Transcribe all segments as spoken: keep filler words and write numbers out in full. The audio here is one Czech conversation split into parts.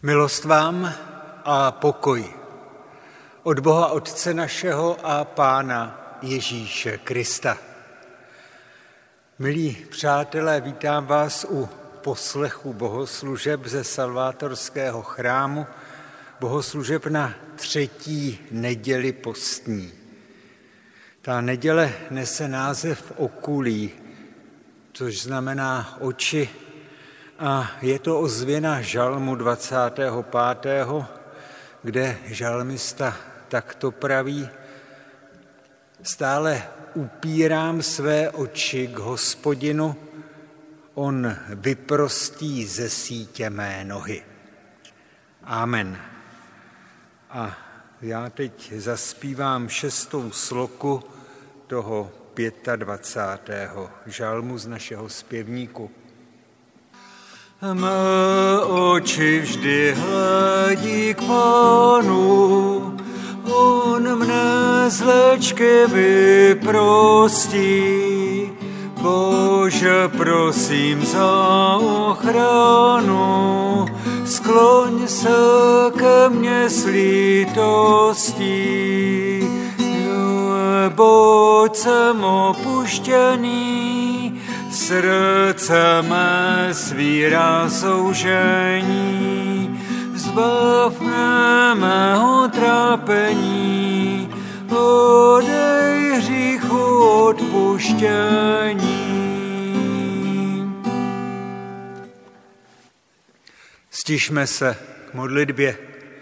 Milost vám a pokoj od Boha Otce našeho a Pána Ježíše Krista. Milí přátelé, vítám vás u poslechu bohoslužeb ze Salvátorského chrámu, bohoslužeb na třetí neděli postní. Ta neděle nese název Okulí, což znamená oči, a je to ozvěna žalmu dvacátého pátého, kde žalmista takto praví: Stále upírám své oči k Hospodinu, on vyprostí ze sítě mé nohy. Amen. A já teď zaspívám šestou sloku toho dvacátého pátého žalmu z našeho zpěvníku. Mé oči vždy hledí k Pánu, on mne z léčky vyprostí. Bože, prosím za ochranu, skloň se ke mně s lítostí. Neboť jsem opuštěný, srdce mé svírá soužení, zbav mne mého trápení, odej hříchu odpuštění. Stišme se k modlitbě.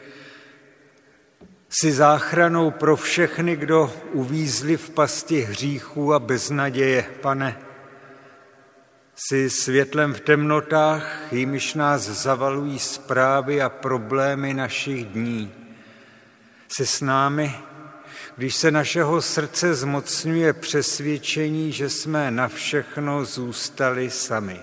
Jsi záchranou pro všechny, kdo uvízli v pasti hříchů a beznaděje, Pane. Jsi světlem v temnotách, jimiž nás zavalují zprávy a problémy našich dní. Jsi s námi, když se našeho srdce zmocňuje přesvědčení, že jsme na všechno zůstali sami.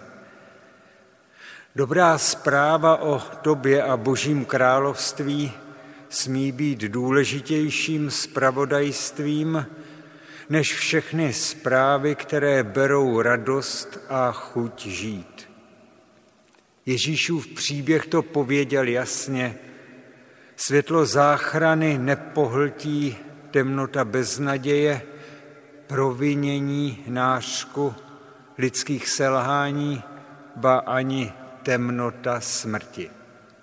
Dobrá zpráva o tobě a Božím království smí být důležitějším zpravodajstvím než všechny zprávy, které berou radost a chuť žít. Ježíšův příběh to pověděl jasně. Světlo záchrany nepohltí temnota beznaděje, provinění, nářku, lidských selhání, ba ani temnota smrti.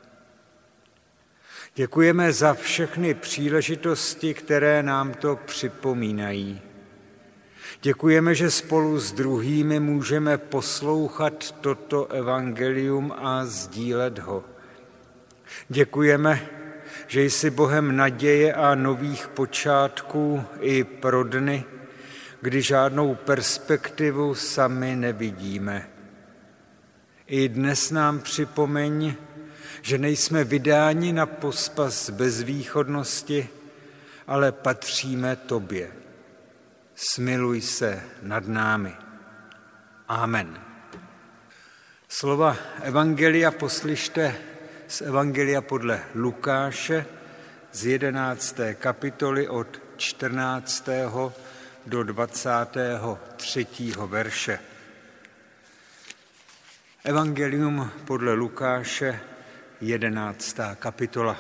Děkujeme za všechny příležitosti, které nám to připomínají. Děkujeme, že spolu s druhými můžeme poslouchat toto evangelium a sdílet ho. Děkujeme, že jsi Bohem naděje a nových počátků i pro dny, kdy žádnou perspektivu sami nevidíme. I dnes nám připomeň, že nejsme vydáni na pospas bezvýchodnosti, ale patříme tobě. Smiluj se nad námi. Amen. Slova evangelia poslyšte z evangelia podle Lukáše z jedenácté kapitoly od čtrnáctého do dvacátého třetího verše. Evangelium podle Lukáše, jedenáctá kapitola.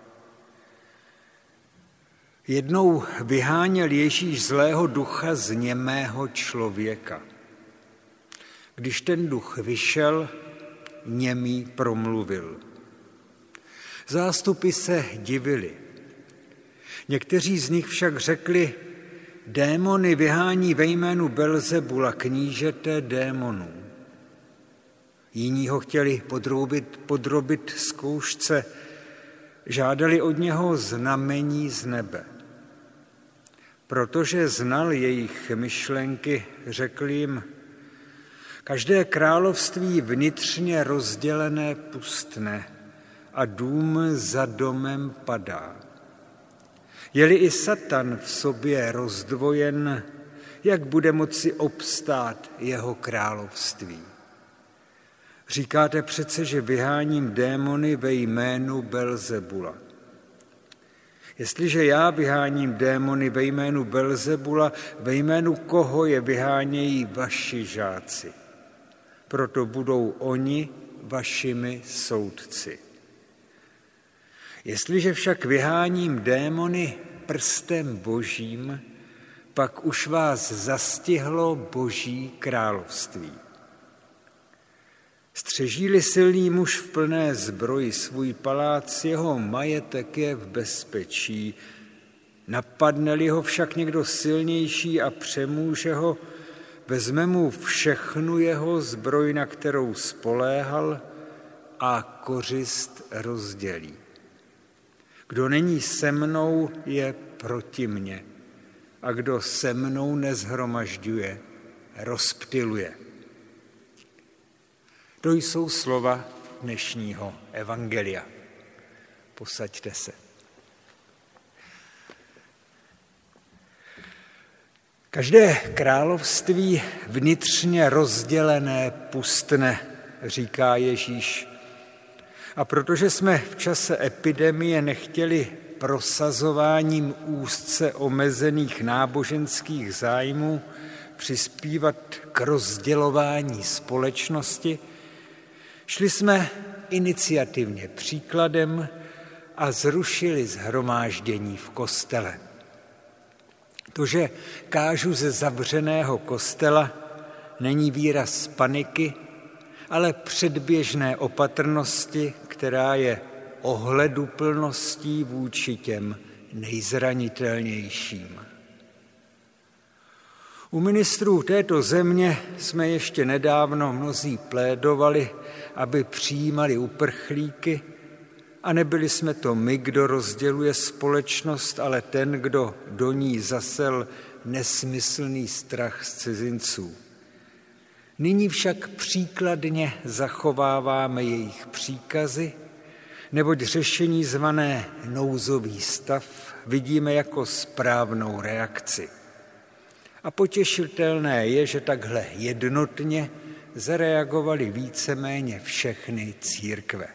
Jednou vyháněl Ježíš zlého ducha z němého člověka. Když ten duch vyšel, němý promluvil. Zástupy se divili. Někteří z nich však řekli: démony vyhání ve jménu Belzebula, knížete démonů. Jiní ho chtěli podrobit, podrobit zkoušce, žádali od něho znamení z nebe. Protože znal jejich myšlenky, řekl jim: každé království vnitřně rozdělené pustne a dům za domem padá. Je-li i Satan v sobě rozdvojen, jak bude moci obstát jeho království? Říkáte přece, že vyháním démony ve jménu Belzebula. Jestliže já vyháním démony ve jménu Belzebula, ve jménu koho je vyhánějí vaši žáci? Proto budou oni vašimi soudci. Jestliže však vyháním démony prstem Božím, pak už vás zastihlo Boží království. Střeží-li silný muž v plné zbroji svůj palác, jeho majetek je v bezpečí. Napadne-li ho však někdo silnější a přemůže ho, vezme mu všechnu jeho zbroj, na kterou spoléhal, a kořist rozdělí. Kdo není se mnou, je proti mně, a kdo se mnou nezhromažďuje, rozptyluje. To jsou slova dnešního evangelia. Posaďte se. Každé království vnitřně rozdělené pustne, říká Ježíš. A protože jsme v čase epidemie nechtěli prosazováním úzce omezených náboženských zájmů přispívat k rozdělování společnosti, šli jsme iniciativně příkladem a zrušili shromáždění v kostele. To, že kážu ze zavřeného kostela, není výraz paniky, ale předběžné opatrnosti, která je ohleduplností vůči těm nejzranitelnějším. U ministrů této země jsme ještě nedávno mnozí plédovali, aby přijímali uprchlíky, a nebyli jsme to my, kdo rozděluje společnost, ale ten, kdo do ní zasel nesmyslný strach z cizinců. Nyní však příkladně zachováváme jejich příkazy, neboť řešení zvané nouzový stav vidíme jako správnou reakci. A potěšitelné je, že takhle jednotně zareagovaly víceméně všechny církve.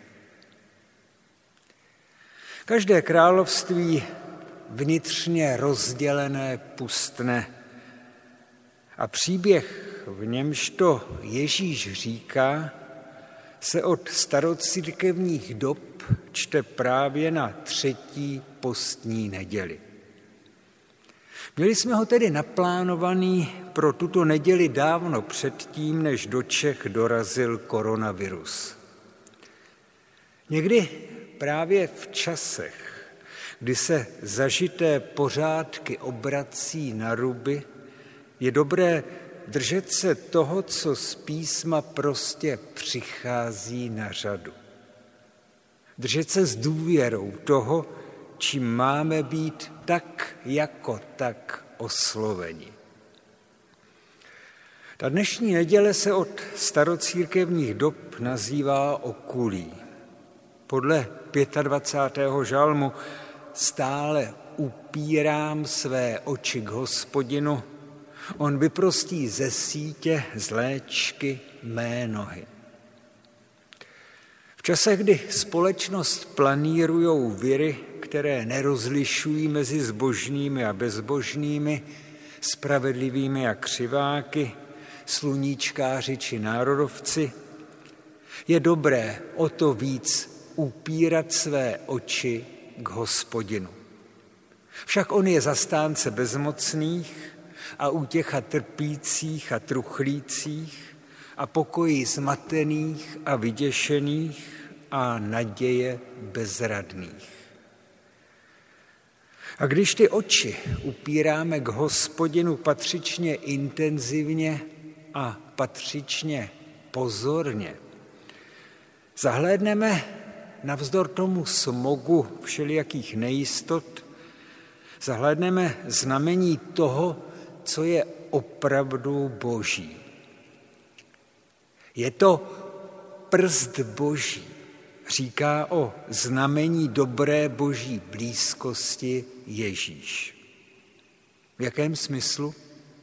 Každé království vnitřně rozdělené pustne a příběh, v němž to Ježíš říká, se od starocírkevních dob čte právě na třetí postní neděli. Měli jsme ho tedy naplánovaný pro tuto neděli dávno předtím, než do Čech dorazil koronavirus. Někdy právě v časech, kdy se zažité pořádky obrací na ruby, je dobré držet se toho, co z písma prostě přichází na řadu. Držet se s důvěrou toho, čím máme být tak jako tak osloveni. Ta dnešní neděle se od starocírkevních dob nazývá okulí. Podle dvacátého pátého žalmu stále upírám své oči k Hospodinu, on vyprostí ze sítě, z léčky mé nohy. V časech, kdy společnost planírujou viry, které nerozlišují mezi zbožnými a bezbožnými, spravedlivými a křiváky, sluníčkáři či národovci, je dobré o to víc upírat své oči k Hospodinu. Však on je zastánce bezmocných a útěcha trpících a truchlících a pokoji zmatených a vyděšených a naděje bezradných. A když ty oči upíráme k Hospodinu patřičně intenzivně a patřičně pozorně, zahlédneme navzdor tomu smogu všelijakých nejistot, zahlédneme znamení toho, co je opravdu Boží. Je to prst Boží, říká o znamení dobré Boží blízkosti Ježíš. V jakém smyslu?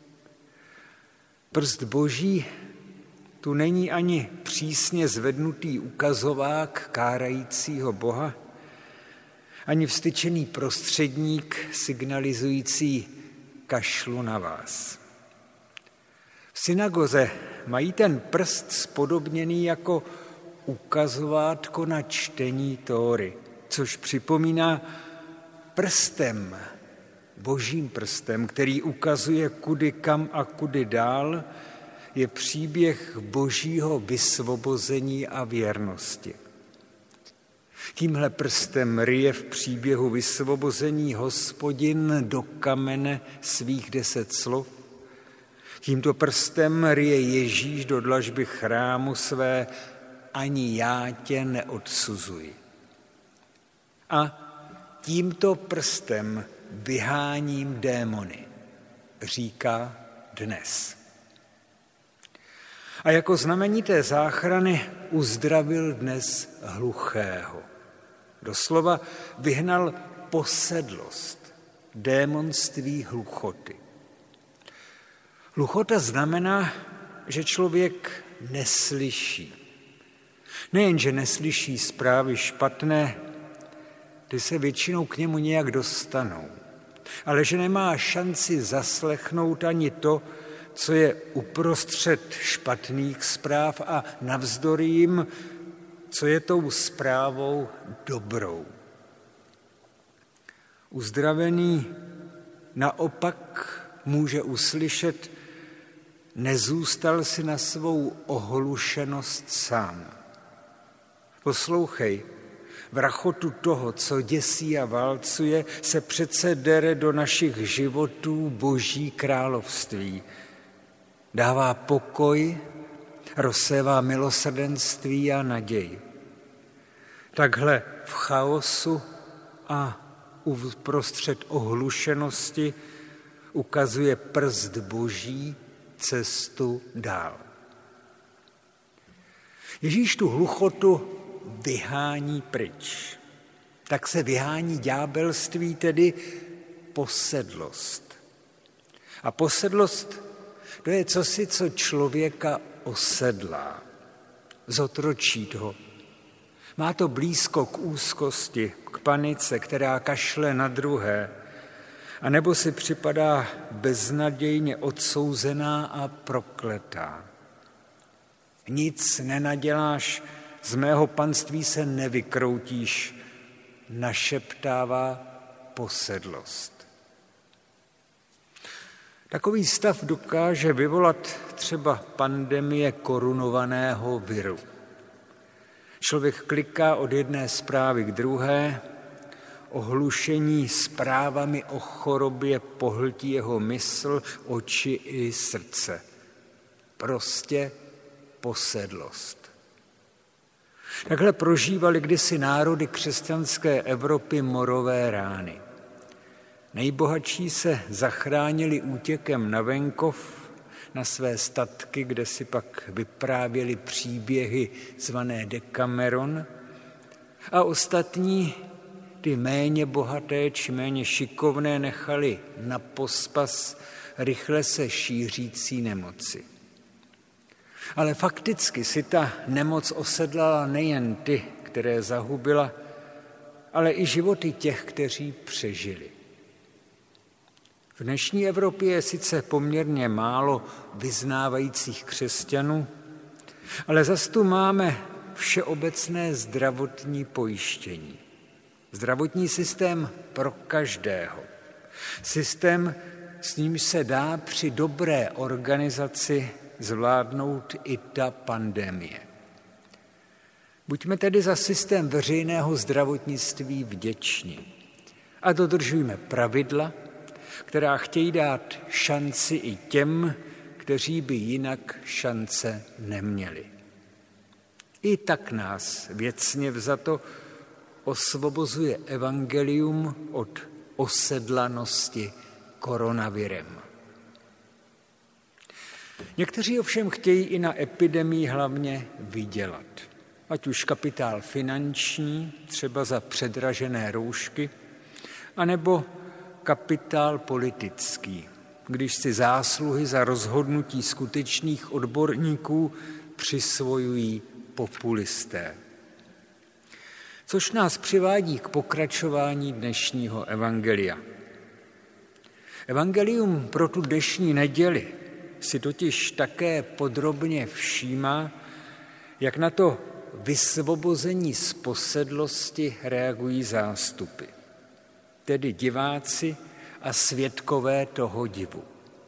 Prst Boží tu není ani přísně zvednutý ukazovák kárajícího Boha, ani vztyčený prostředník signalizující kašlu na vás. V synagoze mají ten prst spodobněný jako ukazovátko na čtení Tóry, což připomíná prstem, božím prstem, který ukazuje kudy kam a kudy dál, je příběh božího vysvobození a věrnosti. Tímhle prstem ryje v příběhu vysvobození Hospodin do kamene svých deset slov. Tímto prstem ryje Ježíš do dlažby chrámu své, ani já tě neodsuzuji. A tímto prstem vyháním démony, říká dnes. A jako znamení té záchrany uzdravil dnes hluchého. Doslova vyhnal posedlost, démonství hluchoty. Hluchota znamená, že člověk neslyší. Nejenže neslyší zprávy špatné, ty se většinou k němu nějak dostanou, ale že nemá šanci zaslechnout ani to, co je uprostřed špatných zpráv a navzdory jim, co je tou zprávou dobrou. Uzdravený naopak může uslyšet: nezůstal si na svou ohlušenost sám. Poslouchej, v rachotu toho, co děsí a válcuje, se přece dere do našich životů Boží království. Dává pokoj, rozsévá milosrdenství a naději. Takhle v chaosu a uprostřed ohlušenosti ukazuje prst Boží cestu dál. Ježíš tu hluchotu vyhání pryč. Tak se vyhání ďábelství, tedy posedlost. A posedlost, to je cosi, co člověka osedlá, zotročí ho. Má to blízko k úzkosti, k panice, která kašle na druhé, anebo si připadá beznadějně odsouzená a prokletá. Nic nenaděláš, z mého panství se nevykroutíš, našeptává posedlost. Takový stav dokáže vyvolat třeba pandemie korunovaného viru. Člověk kliká od jedné zprávy k druhé, ohlušení zprávami o chorobě pohltí jeho mysl, oči i srdce. Prostě posedlost. Takhle prožívali kdysi národy křesťanské Evropy morové rány. Nejbohatší se zachránili útěkem na venkov, na své statky, kde si pak vyprávěli příběhy zvané Decameron, a ostatní, ty méně bohaté či méně šikovné, nechali na pospas rychle se šířící nemoci. Ale fakticky si ta nemoc osedlala nejen ty, které zahubila, ale i životy těch, kteří přežili. V dnešní Evropě je sice poměrně málo vyznávajících křesťanů, ale zas tu máme všeobecné zdravotní pojištění. Zdravotní systém pro každého. Systém, s nímž se dá při dobré organizaci zvládnout i ta pandemie. Buďme tedy za systém veřejného zdravotnictví vděční a dodržujme pravidla, která chtějí dát šanci i těm, kteří by jinak šance neměli. I tak nás věcně vzato osvobozuje evangelium od osedlanosti koronavirem. Někteří ovšem chtějí i na epidemii hlavně vydělat. Ať už kapitál finanční, třeba za předražené roušky, anebo kapitál politický, když si zásluhy za rozhodnutí skutečných odborníků přisvojují populisté. Což nás přivádí k pokračování dnešního evangelia. Evangelium pro tu dnešní neděli si totiž také podrobně všímá, jak na to vysvobození z posedlosti reagují zástupy, tedy diváci a svědkové toho divu.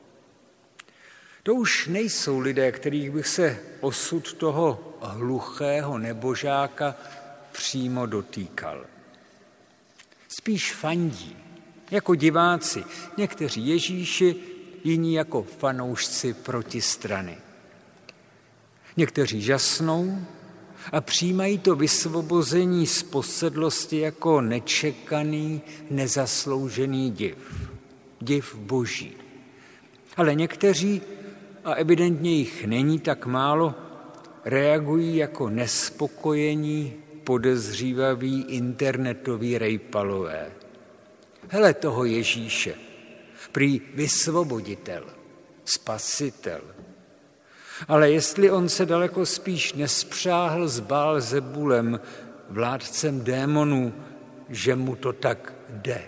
To už nejsou lidé, kterých bych se osud toho hluchého nebožáka přímo dotýkal. Spíš fandí, jako diváci, někteří Ježíši, jiní jako fanoušci protistrany. Někteří žasnou a přijímají to vysvobození z posedlosti jako nečekaný, nezasloužený div. Div boží. Ale někteří, a evidentně jich není tak málo, reagují jako nespokojení, podezřívaví internetoví rejpalové. Hele toho Ježíše, prý vysvoboditel, spasitel. Ale jestli on se daleko spíš nespřáhl s Bálzebulem, vládcem démonů, že mu to tak jde.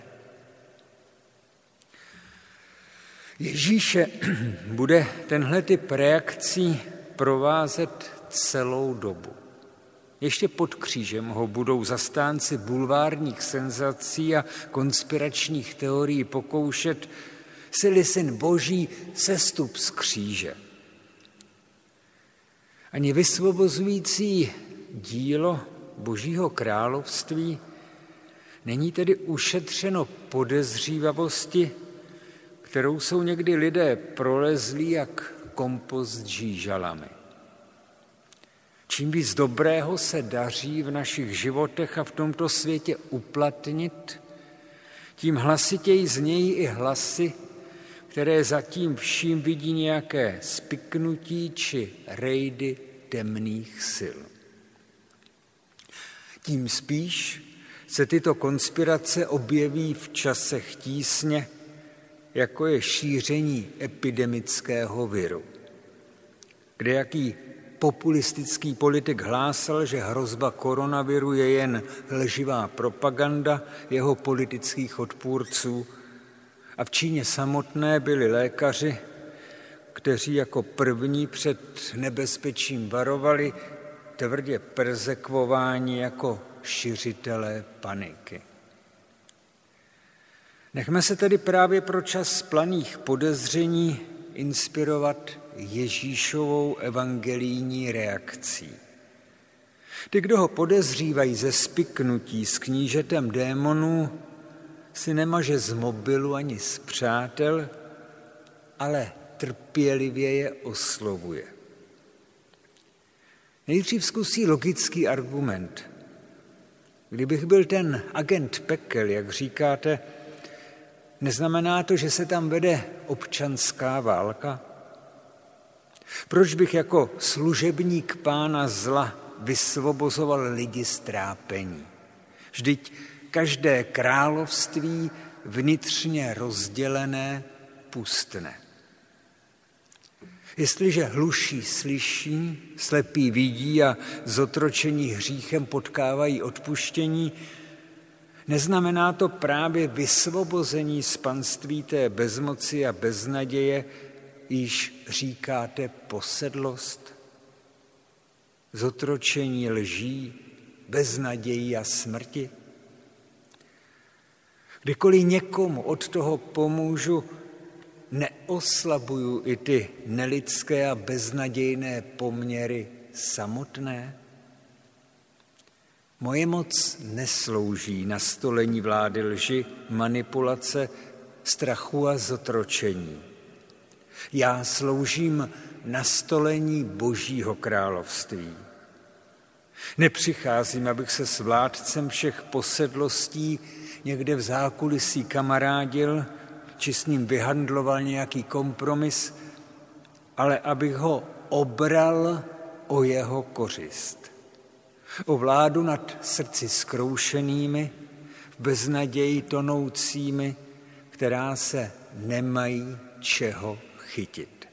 Ježíše bude tenhle typ reakcí provázet celou dobu. Ještě pod křížem ho budou zastánci bulvárních senzací a konspiračních teorií pokoušet, sily syn Boží, sestup z kříže. Ani vysvobozující dílo Božího království není tedy ušetřeno podezřívavosti, kterou jsou někdy lidé prolezlí jak kompost žížalami. Čím víc dobrého se daří v našich životech a v tomto světě uplatnit, tím hlasitěji znějí i hlasy, které zatím vším vidí nějaké spiknutí či rejdy temných sil. Tím spíš se tyto konspirace objeví v časech tísně, jako je šíření epidemického viru, kde jaký populistický politik hlásal, že hrozba koronaviru je jen lživá propaganda jeho politických odpůrců, a v Číně samotné byli lékaři, kteří jako první před nebezpečím varovali, tvrdě perzekvováni jako šiřitelé paniky. Nechme se tedy právě pro čas planých podezření inspirovat Ježíšovou evangelijní reakcí. Ty, kdo ho podezřívají ze spiknutí s knížetem démonů, si nemaže z mobilu ani z přátel, ale trpělivě je oslovuje. Nejdřív zkusí logický argument. Kdybych byl ten agent pekel, jak říkáte, neznamená to, že se tam vede občanská válka? Proč bych jako služebník pána zla vysvobozoval lidi z trápení? Vždyť každé království vnitřně rozdělené pustne. Jestliže hluší slyší, slepí vidí a zotročení hříchem potkávají odpuštění, neznamená to právě vysvobození z panství té bezmoci a beznaděje, již říkáte posedlost? Zotročení lží, beznadějí a smrti? Kdykoliv někomu od toho pomůžu, neoslabuju i ty nelidské a beznadějné poměry samotné? Moje moc neslouží na stolení vlády lži, manipulace, strachu a zotročení. Já sloužím na stolení Božího království. Nepřicházím, abych se s vládcem všech posedlostí někde v zákulisí kamarádil, či s ním vyhandloval nějaký kompromis, ale abych ho obral o jeho kořist. O vládu nad srdci zkroušenými, v beznaději tonoucími, která se nemají čeho chytit.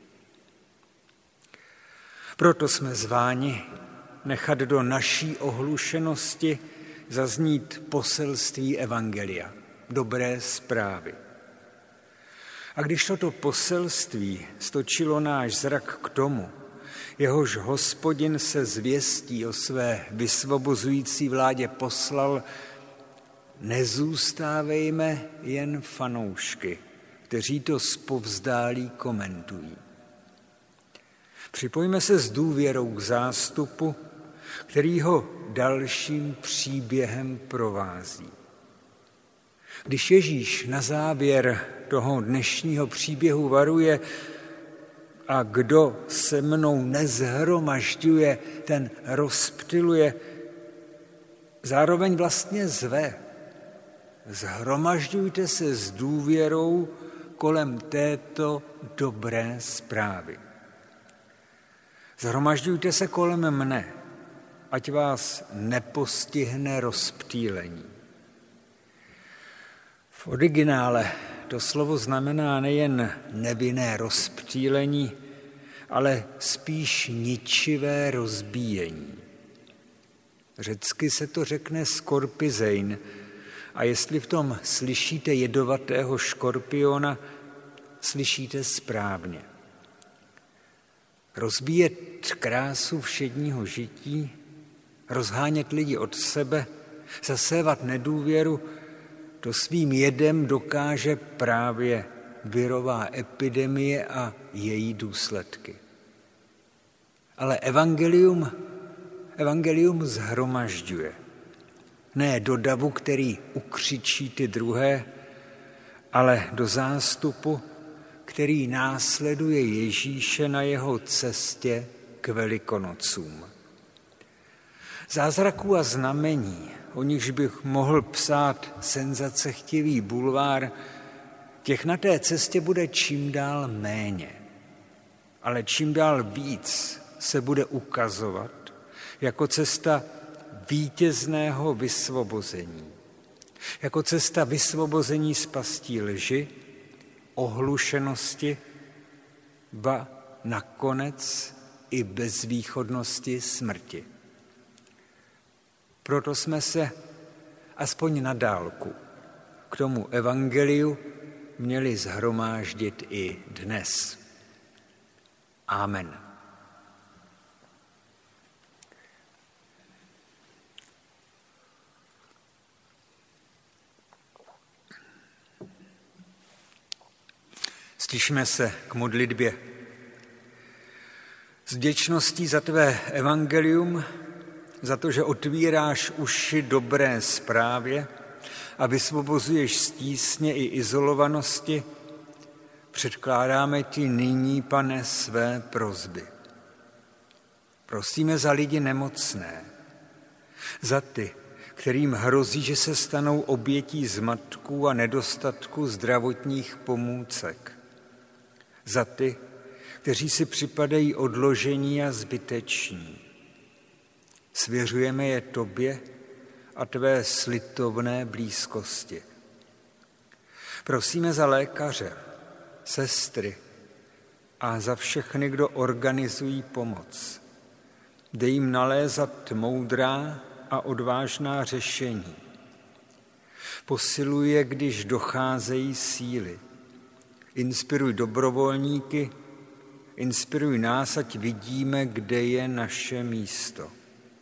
Proto jsme zváni nechat do naší ohlušenosti zaznít poselství evangelia, dobré zprávy. A když toto poselství stočilo náš zrak k tomu, jehož Hospodin se zvěstí o své vysvobozující vládě poslal, nezůstávejme jen fanoušky, kteří to zpovzdálí komentují. Připojme se s důvěrou k zástupu, který ho dalším příběhem provází. Když Ježíš na závěr toho dnešního příběhu varuje: a kdo se mnou nezhromažďuje, ten rozptyluje, zároveň vlastně zve: zhromažďujte se s důvěrou kolem této dobré zprávy. Zhromažďujte se kolem mne, ať vás nepostihne rozptýlení. V originále to slovo znamená nejen nevinné rozptýlení, ale spíš ničivé rozbíjení. Řecky se to řekne skorpizein, a jestli v tom slyšíte jedovatého škorpiona, slyšíte správně. Rozbíjet krásu všedního žití, rozhánět lidi od sebe, zasévat nedůvěru, to svým jedem dokáže právě virová epidemie a její důsledky. Ale evangelium, evangelium zhromažďuje. Ne do davu, který ukřičí ty druhé, ale do zástupu, který následuje Ježíše na jeho cestě k Velikonocům. Zázraků a znamení, o nichž bych mohl psát senzacechtivý bulvár, těch na té cestě bude čím dál méně, ale čím dál víc se bude ukazovat jako cesta vítězného vysvobození, jako cesta vysvobození z pastí lži, ohlušenosti, ba nakonec i bezvýchodnosti smrti. Proto jsme se aspoň na dálku k tomu evangeliu měli shromáždit i dnes. Amen. Stišme se k modlitbě. S vděčností za tvé evangelium, za to, že otvíráš uši dobré zprávě a vysvobozuješ z tísně i izolovanosti, předkládáme ti nyní, Pane, své prosby. Prosíme za lidi nemocné, za ty, kterým hrozí, že se stanou obětí zmatků a nedostatku zdravotních pomůcek, za ty, kteří si připadají odložení a zbyteční. Svěřujeme je tobě a tvé slitovné blízkosti. Prosíme za lékaře, sestry a za všechny, kdo organizují pomoc. Dej jim nalézat moudrá a odvážná řešení. Posiluj je, když docházejí síly. Inspiruj dobrovolníky, inspiruj nás, ať vidíme, kde je naše místo.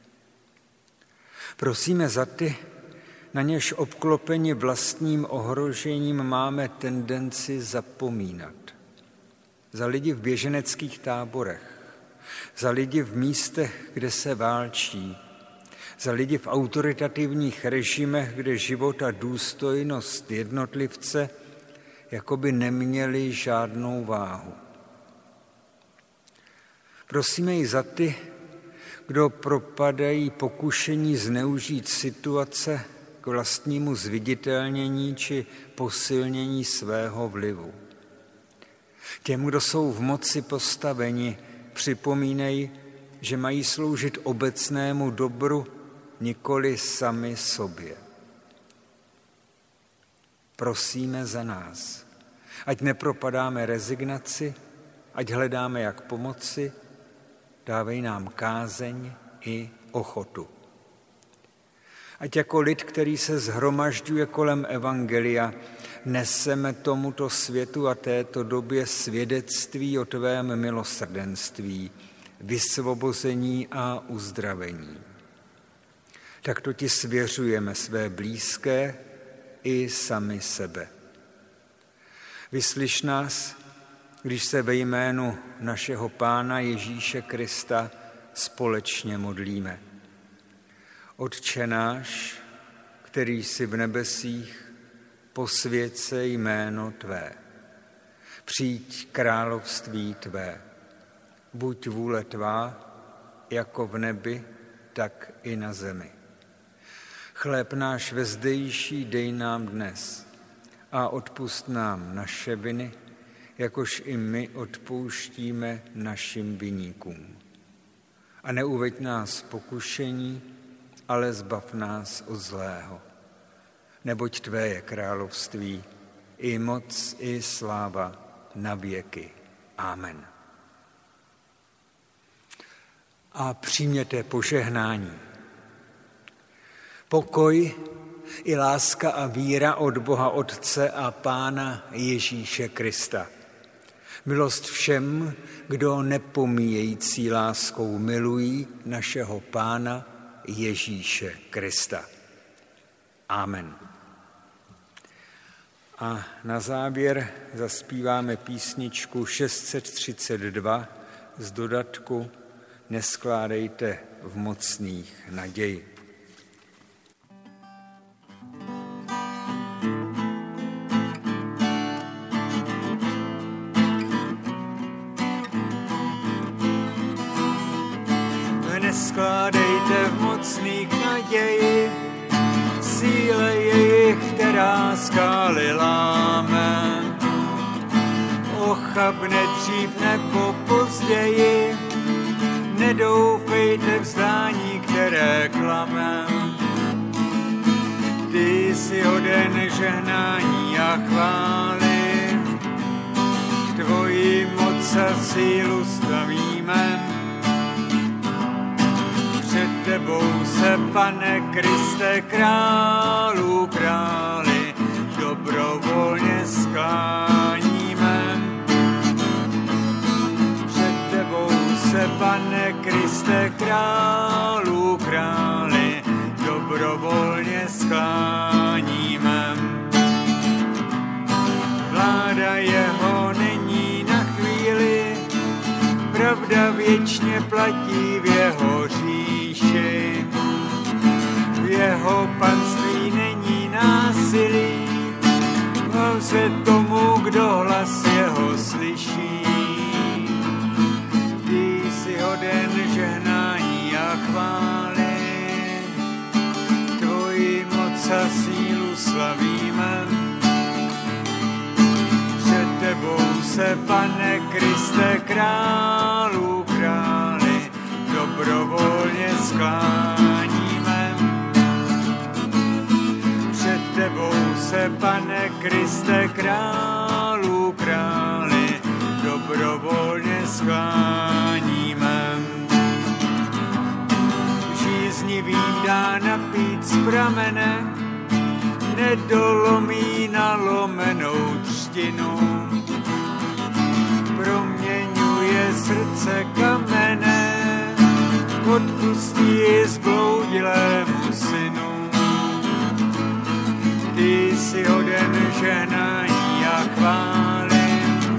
Prosíme za ty, na něž obklopeni vlastním ohrožením máme tendenci zapomínat. Za lidi v běženeckých táborech, za lidi v místech, kde se válčí, za lidi v autoritativních režimech, kde život a důstojnost jednotlivce jakoby neměli žádnou váhu. Prosíme i za ty, kdo propadají pokušení zneužít situace k vlastnímu zviditelnění či posilnění svého vlivu. Těm, kdo jsou v moci postaveni, připomínej, že mají sloužit obecnému dobru, nikoli sami sobě. Prosíme za nás, ať nepropadáme rezignaci, ať hledáme, jak pomoci, dávej nám kázeň i ochotu. Ať jako lid, který se shromažďuje kolem evangelia, neseme tomuto světu a této době svědectví o tvém milosrdenství, vysvobození a uzdravení. Takto ti svěřujeme své blízké i sami sebe. Vyslyš nás, když se ve jménu našeho Pána Ježíše Krista společně modlíme. Otče náš, který jsi v nebesích, posvěť se jméno tvé. Přijď království tvé. Buď vůle tvá, jako v nebi, tak i na zemi. Chléb náš vezdejší dej nám dnes a odpusť nám naše viny, jakož i my odpouštíme našim viníkům. A neuveď nás v pokušení, ale zbav nás od zlého. Neboť tvé je království, i moc, i sláva na věky. Amen. A přijměte požehnání. Pokoj i láska a víra od Boha Otce a Pána Ježíše Krista. Milost všem, kdo nepomíjející láskou milují našeho Pána Ježíše Krista. Amen. A na závěr zaspíváme písničku šest set třicet dva z dodatku Neskládejte v mocných naději. Neskládejte v mocných naději, síle jejich, která skály láme. Ochabne dřív nebo později, nedoufejte vzdání, které klame. Ty jsi hoden žehnání a chvály, tvoji moc a sílu stavíme. Před tebou se, Pane Kriste, králu králi, dobrovolně skláníme. Před tebou se, Pane Kriste, králu králi, dobrovolně skláníme. Vláda jeho není na chvíli, pravda věčně platí v jeho říši. V jeho panství není násilí, se tomu, kdo hlas jeho slyší. Ty jsi hoden žehnání a chvály, tvoji moc a sílu slavíme. Před tebou se, Pane Kriste, králu králi, dobrovolně skláníme. Před tebou se, Pane Kriste, králu králi, dobrovolně skláníme. Žíznivým dá napít z pramene, nedolomí na lomenou třtinu. Proměňuje srdce kamene, odpustí zbloudilému synu. Ty jsi hoden žehnání a chvály,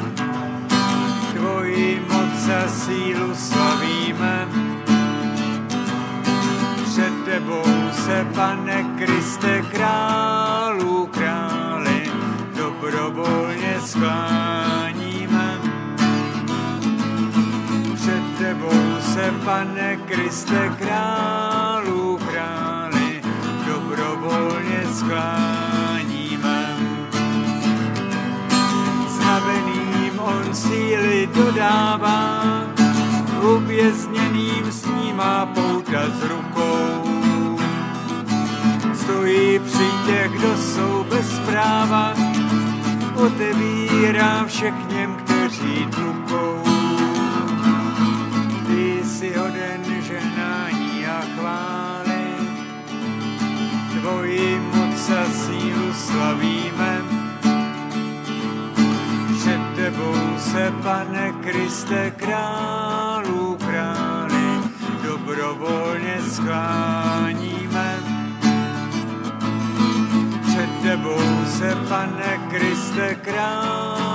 tvoji moc a sílu slavíme. Před tebou se, Pane Kriste, králu králi, dobrovolně skláníme. Před tebou se, Pane Kriste, králu králi, dobrovolně skláním. Znaveným on síly dodává, uvězněným snímá pouta z rukou. Stojí při těch, kdo jsou bez práva, otevírá všechněm, kteří tlukou. Ty jsi hoden žehnání a chvály, tvoji moc a sílu slavíme. Před tebou se, Pane Kriste, králu král, skláníme. Před tebou se, Pane Kriste, král.